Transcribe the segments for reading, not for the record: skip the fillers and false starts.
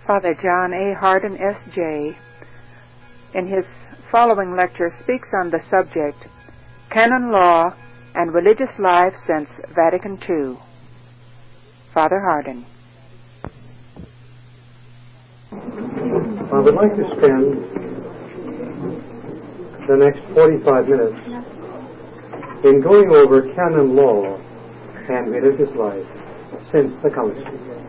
Father John A. Hardin, S.J., in his following lecture, speaks on the subject, Canon Law and Religious Life Since Vatican II. Father Hardin. I would like to spend the next 45 minutes in going over canon law and religious life since the Council.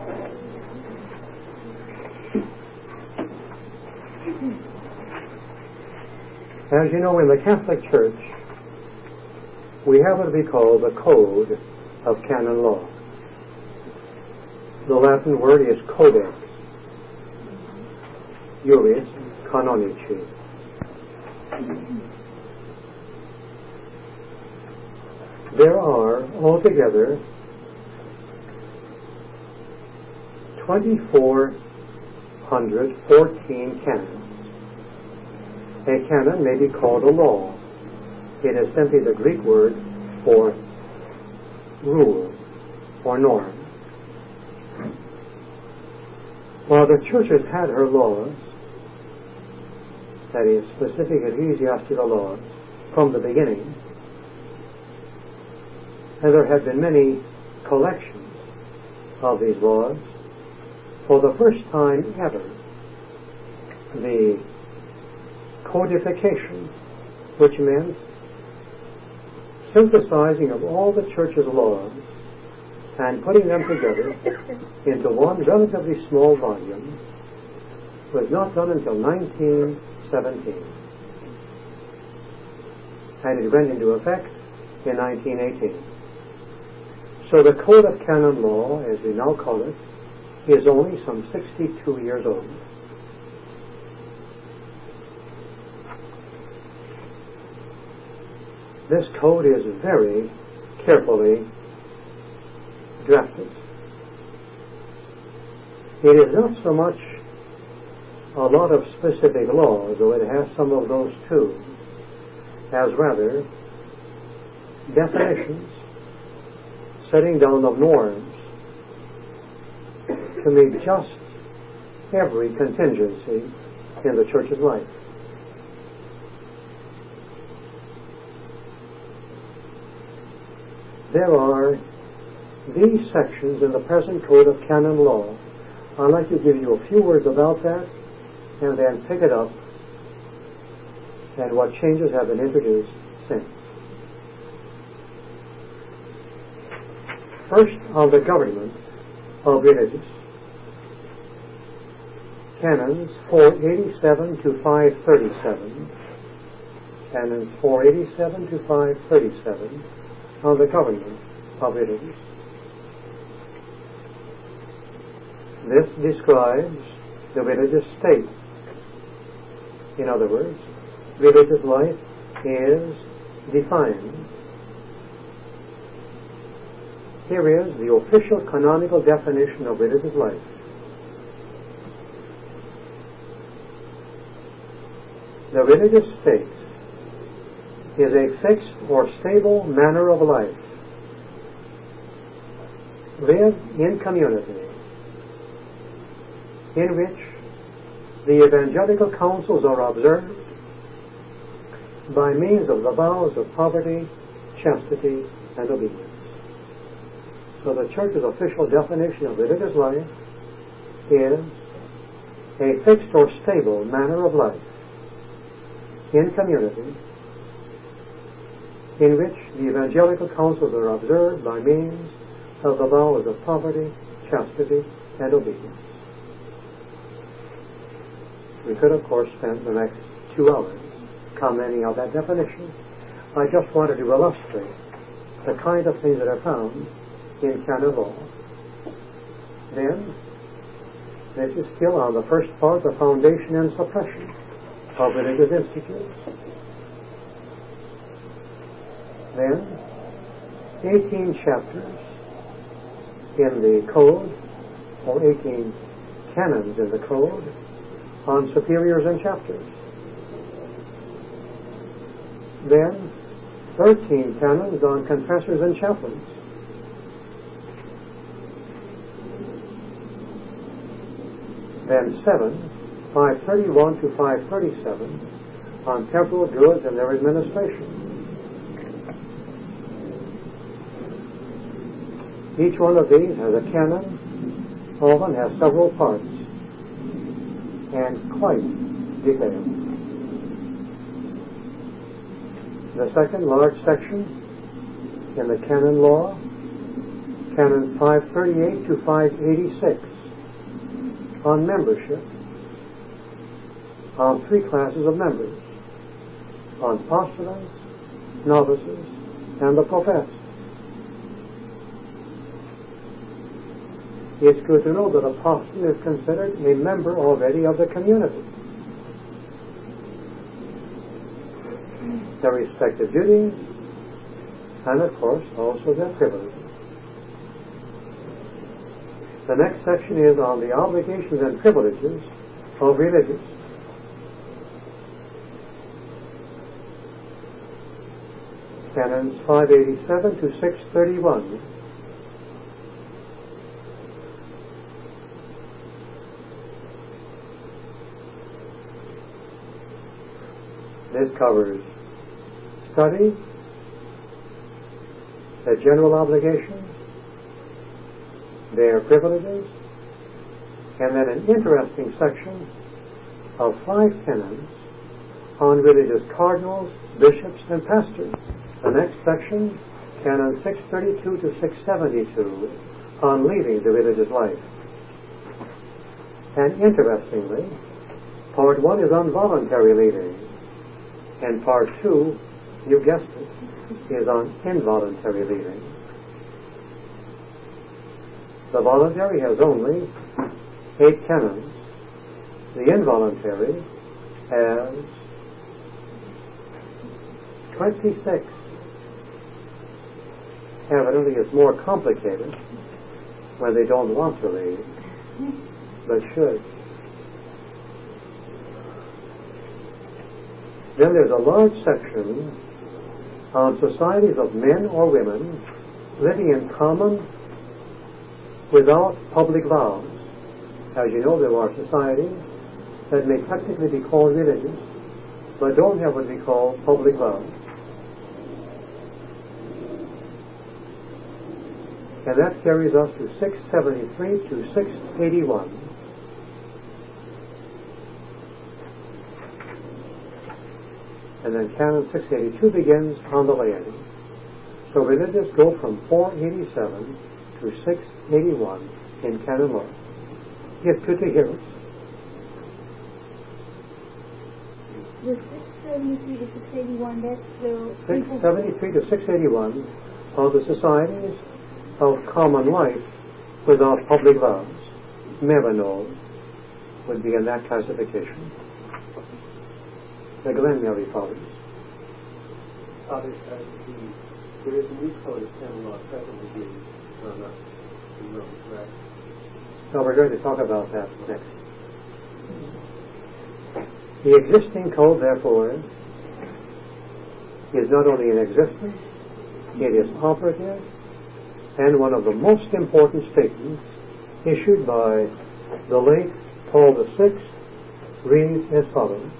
As you know, in the Catholic Church, we have what we call the Code of Canon Law. The Latin word is codex, Juris Canonici. There are altogether 2,414 canons. A canon may be called a law. It is simply the Greek word for rule or norm. While the Church has had her laws, that is, specific ecclesiastical laws, from the beginning, and there have been many collections of these laws, for the first time ever, the codification, which meant synthesizing of all the Church's laws and putting them together into one relatively small volume, was not done until 1917. And it went into effect in 1918. So the Code of Canon Law, as we now call it, is only some 62 years old. This code is very carefully drafted. It is not so much a lot of specific laws, though it has some of those too, as rather definitions, setting down of norms to meet just every contingency in the Church's life. There are these sections in the present Code of Canon Law. I'd like to give you a few words about that and then pick it up and what changes have been introduced since. First, on the government of religious. Canons 487 to 537. Canons 487 to 537 on the government of religious. This describes the religious state. In other words, religious life is defined. Here is the official canonical definition of religious life. The religious state is a fixed or stable manner of life, lived in community, in which the evangelical counsels are observed by means of the vows of poverty, chastity, and obedience. So the Church's official definition of religious life is a fixed or stable manner of life in community, in which the evangelical counsels are observed by means of the vows of poverty, chastity, and obedience. We could, of course, spend the next 2 hours commenting on that definition. I just wanted to illustrate the kind of things that are found in canon law. Then, this is still on the first part, the foundation and suppression of religious institutes. Then, 18 chapters in the Code, or 18 canons in the Code, on superiors and chapters. Then, 13 canons on confessors and chaplains. Then 7, 531 to 537, on temporal goods and their administration. Each one of these has a canon, often has several parts, and quite detailed. The second large section in the canon law, canons 538 to 586, on membership, on 3 classes of members, on postulants, novices, and the professed. It's good to know that a postulant is considered a member already of the community. Their respective duties, and of course also their privileges. The next section is on the obligations and privileges of religious. Canons 587 to 631. This covers study, their general obligations, their privileges, and then an interesting section of 5 canons on religious cardinals, bishops, and pastors. The next section, Canon 632 to 672, on leading the religious life. And interestingly, Part 1 is on voluntary leading, and Part 2, you guessed it, is on involuntary leading. The voluntary has only 8 canons. The involuntary has 26. Evidently, it's more complicated when they don't want to lead, but should. Then there's a large section on societies of men or women living in common without public vows. As you know, there are societies that may technically be called religious, but don't have what we call public vows. And that carries us to 673 to 681. And then Canon 682 begins on the laity. So religious go from 487 to 681 in canon law. It's good to hear it. The 673 to 681, that's the... 673 to 681 are the societies of common life without public vows. Mevanol would be in that classification. The Glenmary Fathers. Fathers, there is a new code of canon law presently being drawn up in Rome, correct? So we're going to talk about that next. The existing code, therefore, is not only in existence, it is operative, and one of the most important statements issued by the late Paul VI reads as follows.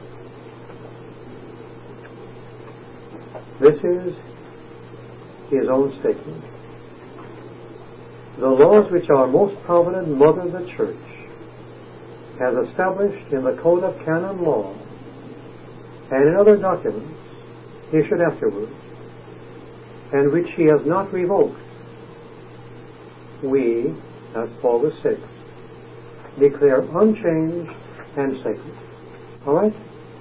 This is his own statement. The laws which our most provident Mother the Church has established in the Code of Canon Law and in other documents issued afterwards, and which she has not revoked, we, that's Paul VI, declare unchanged and sacred. All right?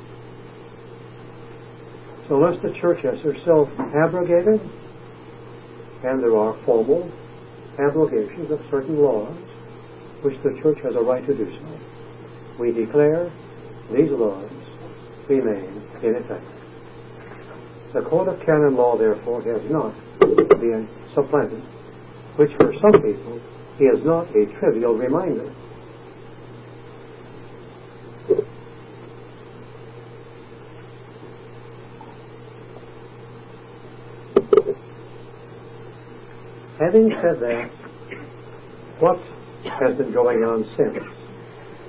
So unless the Church has herself abrogated, and there are formal abrogations of certain laws which the Church has a right to do so, we declare these laws remain in effect. The Code of Canon Law, therefore, has not been supplanted, which for some people is not a trivial reminder. Having said that, what has been going on since?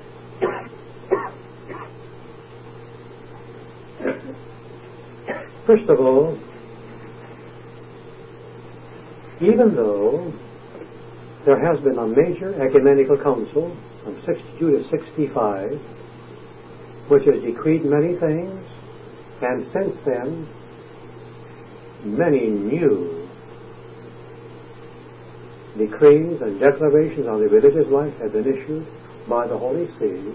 First of all, even though there has been a major ecumenical council from 62 to 65, which has decreed many things, and since then, many new decrees and declarations on the religious life have been issued by the Holy See,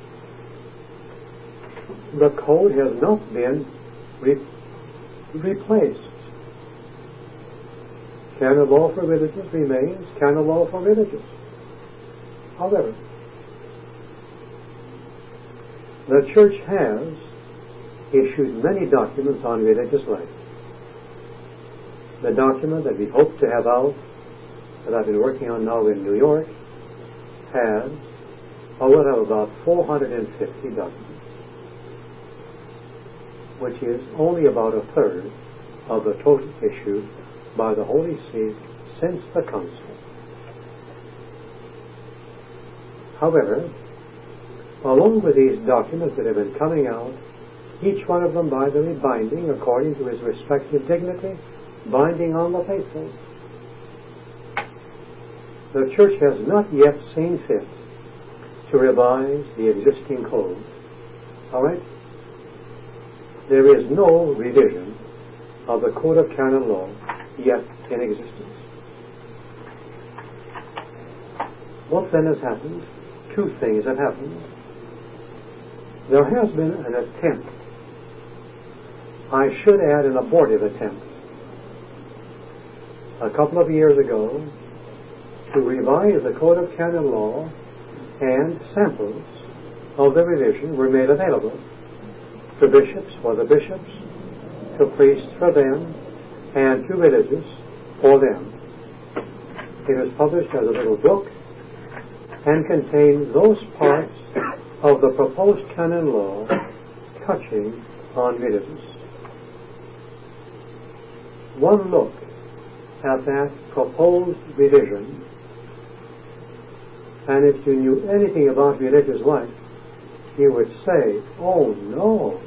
the code has not been replaced. Canon law for religious remains canon law for religious. However, the Church has issued many documents on religious life. The document that we hope to have out, that I've been working on now in New York, has about 450 documents, which is only about a third of the total issued by the Holy See since the Council. However, along with these documents that have been coming out, each one of them, by the way, binding according to his respective dignity, binding on the faithful, the Church has not yet seen fit to revise the existing code. All right? There is no revision of the Code of Canon Law yet in existence. What then has happened? Two things have happened. There has been an attempt, I should add an abortive attempt, a couple of years ago to revise the Code of Canon Law, and samples of the revision were made available to bishops for the bishops, to priests for them, and to religious for them. It was published as a little book and contained those parts of the proposed canon law touching on religious. One look at that proposed revision, and if you knew anything about religious life, you would say, oh no.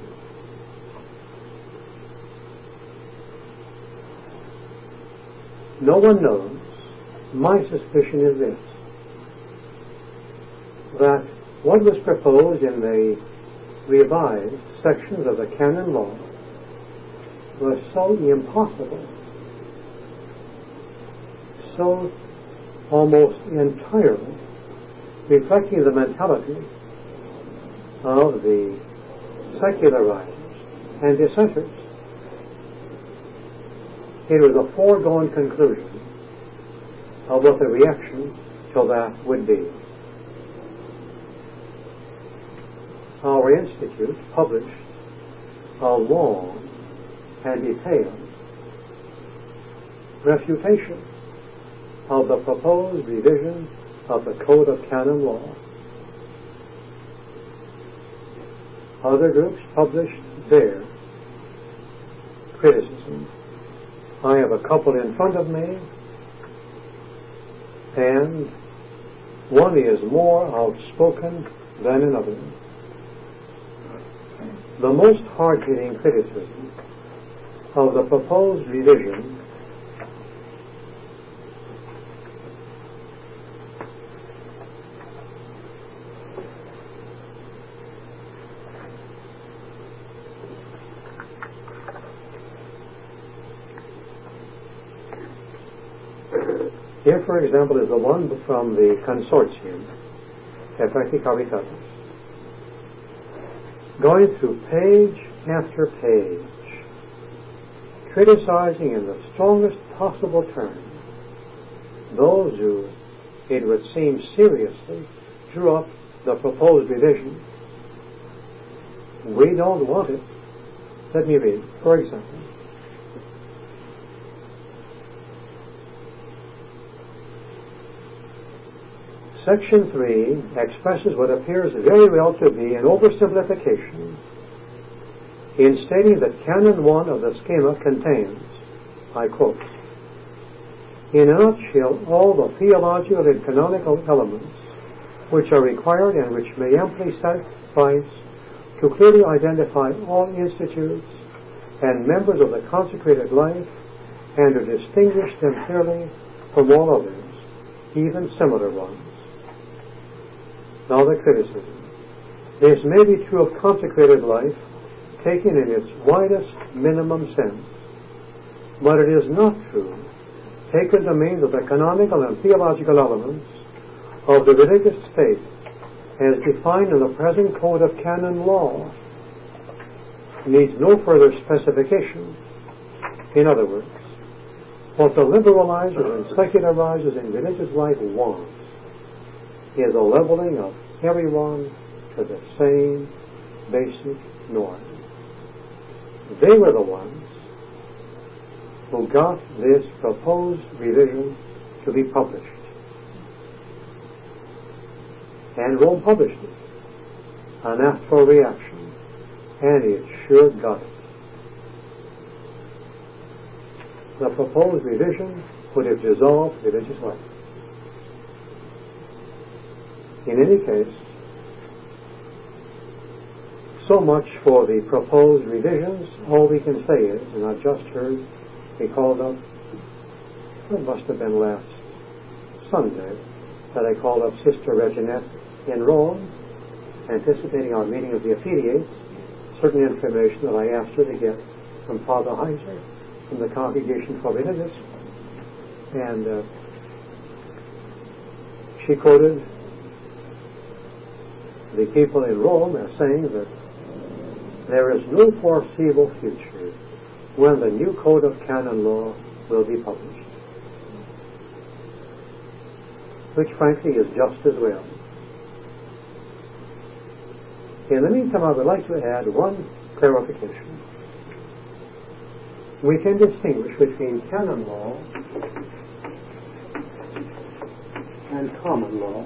No one knows. My suspicion is this, that what was proposed in the revised sections of the canon law was so impossible, so almost entirely reflecting the mentality of the secularizers and dissenters. It was a foregone conclusion of what the reaction to that would be. Our Institute published a long and detailed refutation of the proposed revision of the Code of Canon Law. Other groups published their criticism. I have a couple in front of me, and one is more outspoken than another. The most hard-hitting criticism of the proposed revision here, for example, is the one from the consortium, Effecti Caritatis, going through page after page, criticizing in the strongest possible terms those who, it would seem, seriously drew up the proposed revision. We don't want it. Let me read. For example, Section 3 expresses what appears very well to be an oversimplification in stating that Canon 1 of the Schema contains, I quote, in a nutshell, all the theological and canonical elements which are required and which may amply suffice to clearly identify all institutes and members of the consecrated life, and to distinguish them clearly from all others, even similar ones. Now the criticism. This may be true of consecrated life, taken in its widest minimum sense, but it is not true, taken to mean that the canonical and theological elements of the religious state, as defined in the present code of canon law, needs no further specification. In other words, what the liberalizers and secularizers in religious life want is a leveling of everyone to the same basic norm. They were the ones who got this proposed revision to be published. And Rome published it and asked for a reaction, and it sure got it. The proposed revision would have dissolved religious life. In any case, so much for the proposed revisions. All we can say is, and I've just heard, we called up, it must have been last Sunday, that I called up Sister Reginette in Rome, anticipating our meeting of the affiliates, certain information that I asked her to get from Father Heiser, from the Congregation for Religious, and she quoted the people in Rome as saying that there is no foreseeable future when the new code of canon law will be published, which frankly is just as well. In the meantime, I would like to add one clarification. We can distinguish between canon law and common law.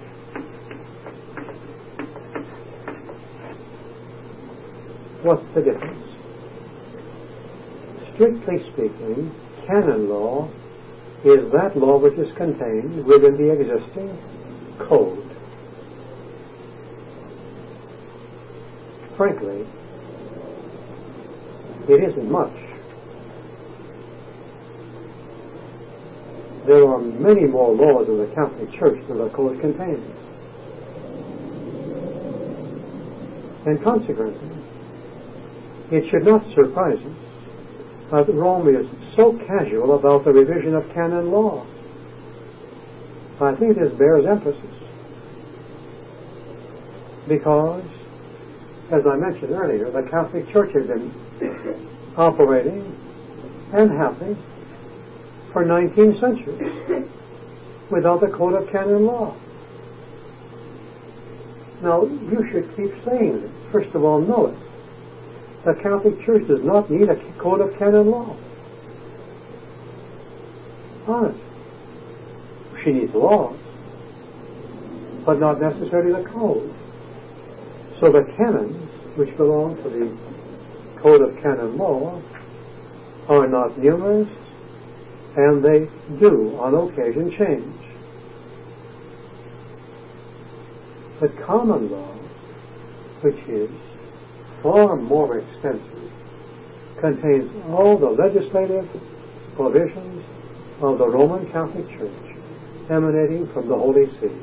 What's the difference? Strictly speaking, canon law is that law which is contained within the existing code. Frankly, it isn't much. There are many more laws in the Catholic Church than the code contains. And consequently, it should not surprise us that Rome is so casual about the revision of canon law. I think this bears emphasis because, as I mentioned earlier, the Catholic Church has been operating and happy for 19 centuries without the code of canon law. Now, you should keep saying this. First of all, know it. The Catholic Church does not need a code of canon law. Honest. She needs laws, but not necessarily the code. So the canons, which belong to the code of canon law, are not numerous, and they do, on occasion, change. The common law, which is far more extensive, contains all the legislative provisions of the Roman Catholic Church emanating from the Holy See.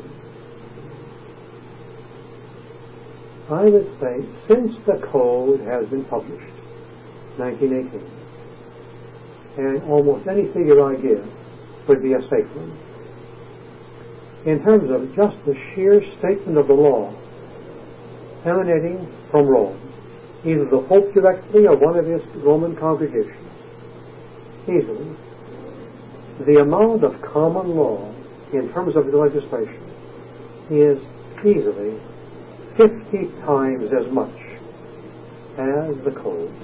I would say, since the code has been published, 1918, and almost any figure I give would be a safe one, in terms of just the sheer statement of the law emanating from Rome, either the Pope directly or one of his Roman congregations, easily, the amount of common law in terms of the legislation is easily 50 times as much as the code.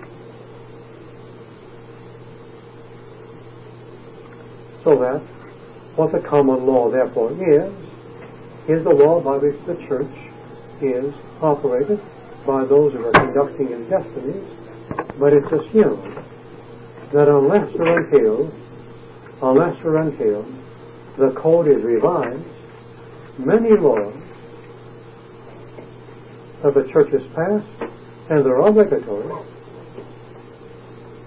So that what the common law therefore is the law by which the Church is operated by those who are conducting its destinies, but it's assumed that unless or until the code is revised, many laws that the Church has passed and they're obligatory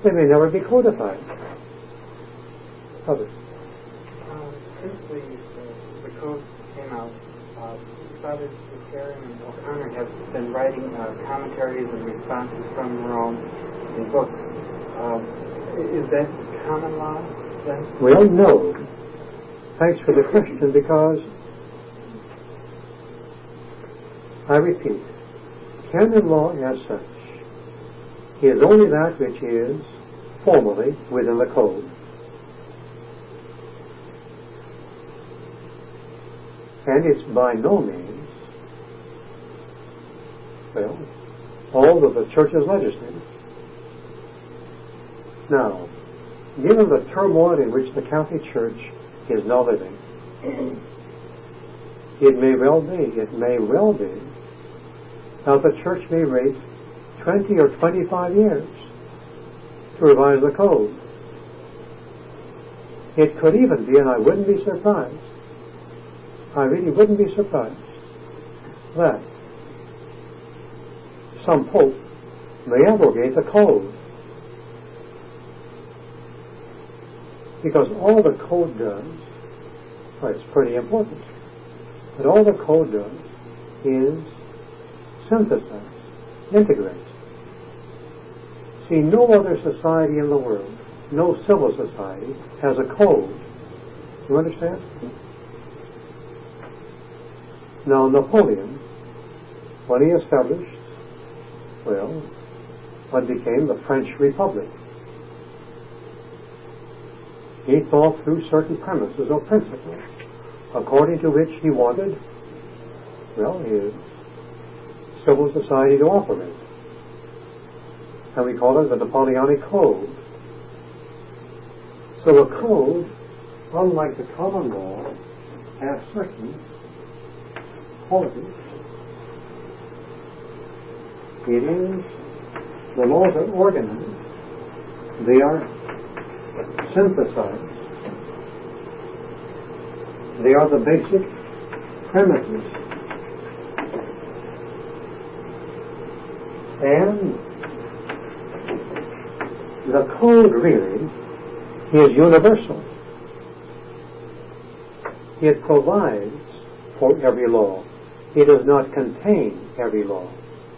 They may never be codified. Others. Since the code came out, Fathers Iscarian and O'Connor have been writing commentaries and responses from Rome in books. Is that common law then? Well, no. Thanks for the question, because I repeat, canon law as such is only that which is formally within the code. And it's by no means, well, all of the Church's legislative. Now, given the turmoil in which the Catholic Church is now living, it may well be that the Church may wait 20 or 25 years to revise the code. It could even be, and I wouldn't be surprised, I really wouldn't be surprised, that some pope may abrogate the code. Because all the code does, well, it's pretty important, but all the code does is synthesize, integrate. See, no other society in the world, no civil society, has a code. You understand? Now, Napoleon, when he established, well, what became the French Republic, he thought through certain premises or principles, according to which he wanted, well, his civil society to operate. And we call it the Napoleonic Code. So a code, unlike the common law, has certain qualities. It is, the laws are organized, they are synthesized, they are the basic premises. And the code really is universal. It provides for every law. It does not contain every law.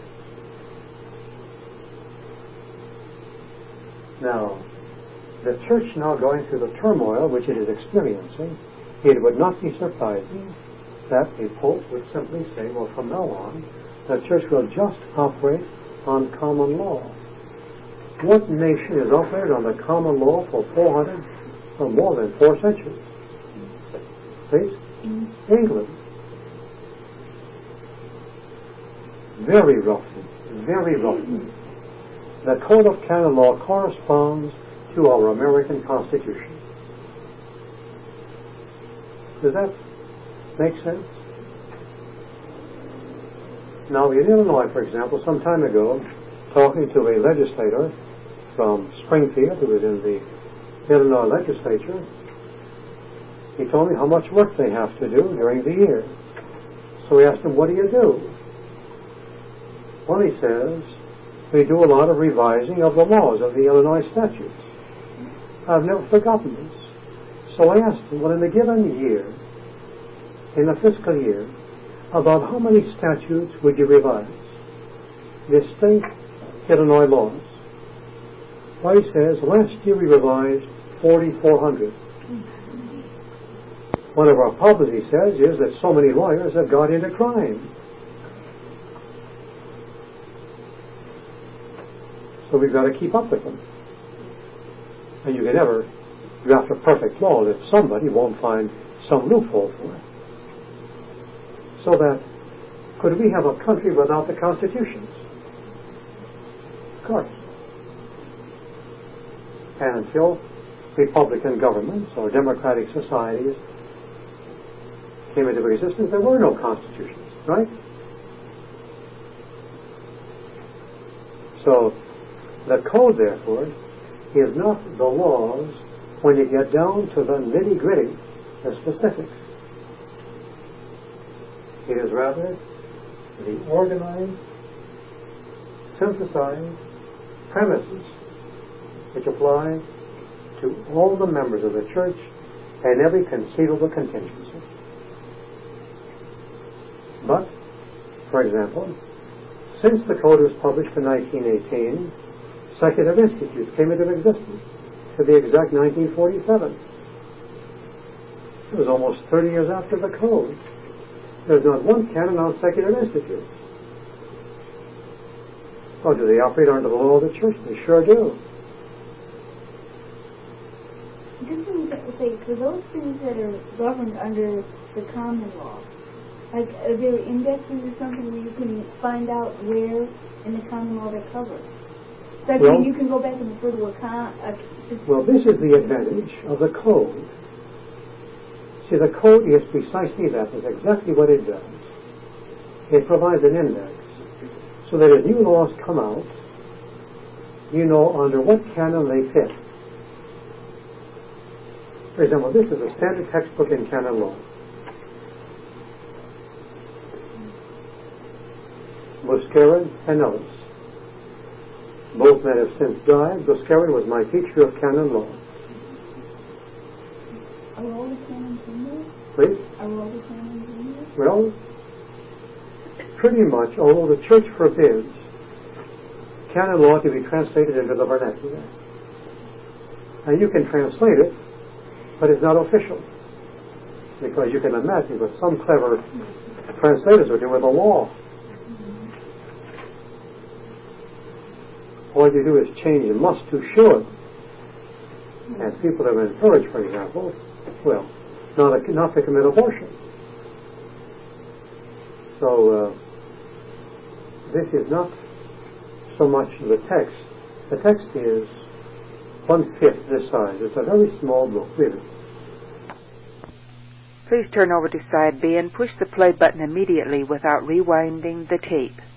Now, the Church now going through the turmoil which it is experiencing, it would not be surprising that a Pope would simply say, well, from now on, the Church will just operate on common law. What nation has operated on the common law for 400 or more than 4 centuries? Please? England. Very roughly, the Code of Canon Law corresponds to our American Constitution. Does that make sense? Now, in Illinois, for example, some time ago, talking to a legislator from Springfield who was in the Illinois legislature, he told me how much work they have to do during the year. So we asked him, what do you do? Well, he says, we do a lot of revising of the laws of the Illinois statutes. I've never forgotten this. So I asked him, well, in a given year, in a fiscal year, about how many statutes would you revise? Distinct Illinois laws. Well, he says, last year we revised 4,400. One of our problems, he says, is that so many lawyers have got into crime. So we've got to keep up with them. And you can never draft a perfect law if somebody won't find some loophole for it. So that, could we have a country without the constitutions? Of course. And until Republican governments or democratic societies came into existence, there were no constitutions, right? So, the code, therefore, is not the laws when you get down to the nitty-gritty, the specifics. It is rather the organized, synthesized premises which apply to all the members of the church and every conceivable contingency. But, for example, since the code was published in 1918, secular institutes came into existence, to be exact 1947. It was almost 30 years after the code. There's not one canon on secular institutes. Oh, do they operate under the law of the church? They sure do. Just say, for those things that are governed under the common law, like are there indexes or something where you can find out where in the common law they're covered? So you can go back and refer to well, this is the advantage of the code. See, the code is precisely that. It's exactly what it does. It provides an index so that as new laws come out, you know under what canon they fit. For example, this is a standard textbook in canon law. Buscarin and Ellis. Both men have since died. Buscarin was my teacher of canon law. Are all the canons in there? Please? Are all the canons in there? Well, pretty much, although the church forbids canon law to be translated into the vernacular. And you can translate it, but it's not official. Because you can imagine what some clever translators would do with the law. All you do is change must to should. And people are encouraged, for example, well, not to commit abortion. So, this is not so much the text. The text is 1/5 this size. It's a very small book, really. Please turn over to side B and push the play button immediately without rewinding the tape.